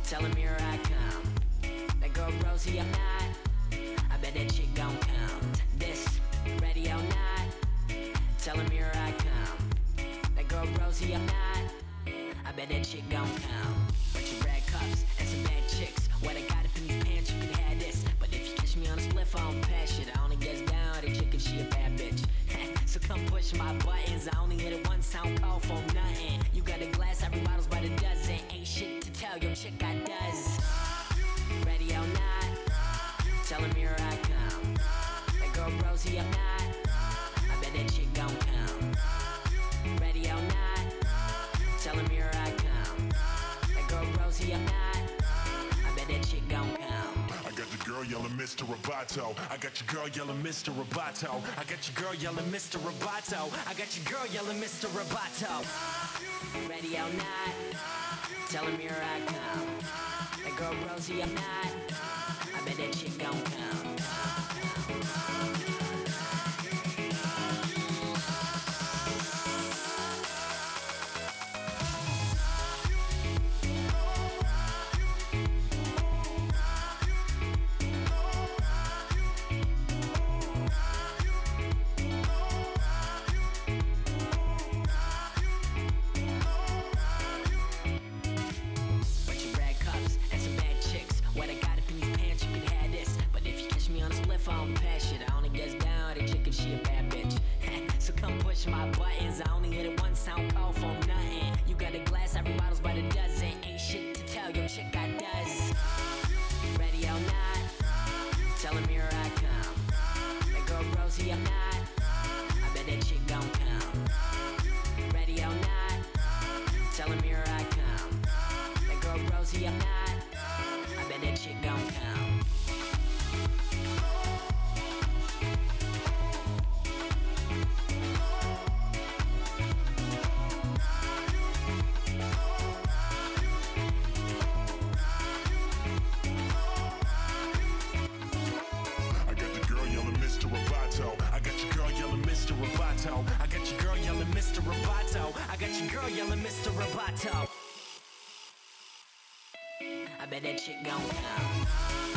Tell him here I come. That girl Rosie, I'm not. I bet that chick gon' come. This, ready or not. Tell him here I come. That girl Rosie, I'm not. I bet that chick gon' come. Bunch of red cups and some bad chicks. What I got up in these pants, you can have this. But if you catch me on a spliff, I don't pass shit. I only gets down with a chick if she a bad bitch. So come push my buttons. I only hit it once, I don't call for nothing. You got a glass, every bottle's by the dozen. Ain't shit to tell your chick I does. Ready or not, tell him here I come. That girl Rosie, I'm not. I bet that chick gon' come. Ready or not, tell him here I come. That girl Rosie, I'm not. I bet that chick gon' come. I got your girl yelling Mr. Roboto. I got your girl yelling Mr. Roboto. I got your girl yelling Mr. Roboto. I got your girl yelling Mr. Roboto. Ready or not, tell him here I come. That girl Rosie, I'm not. I bet that chick gon' come. My buttons, I only hit it once, I don't call for nothing. You got a glass, every bottle's by the dozen. Ain't shit to tell your chick I does. Ready or not, tell him here I come. That girl Rosie, I'm not. I bet that chick gon' come. Ready or not, tell him here I come. That girl Rosie, I'm not. I bet that chick gon' come. I got your girl yelling Mr. Roboto. I got your girl yelling Mr. Roboto. I bet that chick gon' come.